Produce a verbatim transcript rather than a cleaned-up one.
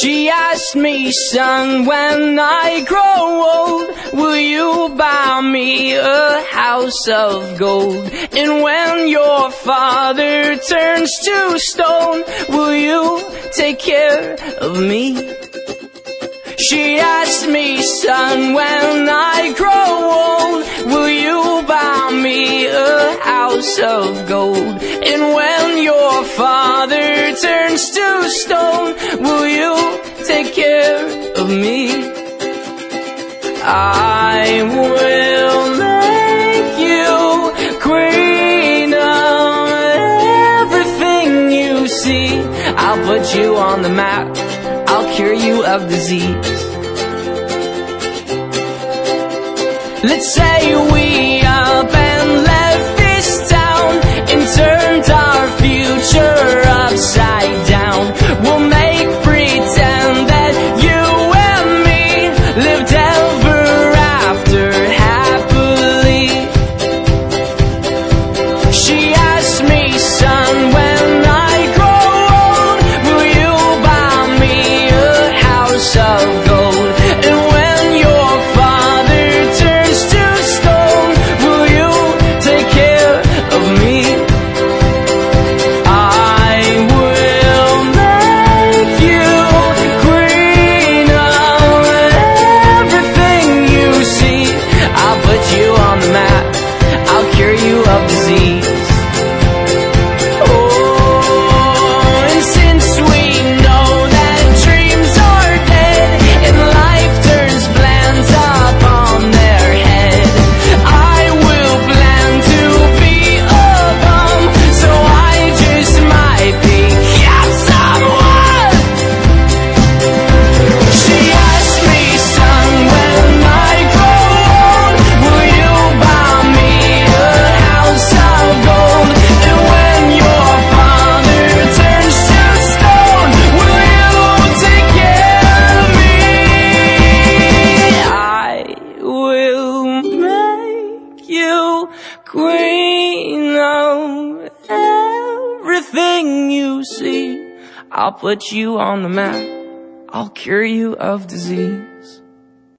She asked me, son, when I grow old, will you buy me a house of gold? And when your father turns to stone, will you take care of me? She asked me, son, when I grow old, will you buy me a house of gold? And when your father turns to stone, will you take care of me? I will make you queen of everything you see. I'll put you on the map, I'll cure you of disease. Let's say we up and left this town and turned our future upside down. We'll make pretend that you and me lived ever after happily. She asked me, son, when I grow old, will you buy me a house of gold? And when your father turns to stone, will you take care of me? I will make you queen of everything you see. I'll put you on the map, I'll cure you of disease. Oh, and since we know that dreams are dead and life turns plans up on their head, I will plan to be a bum, so I just might become someone. She asked me, son, when I grow old, will you buy me a house of gold? And when your father turns to stone, will you take care of me? I will make you queen of everything you see. I'll put you on the map, I'll cure you of disease.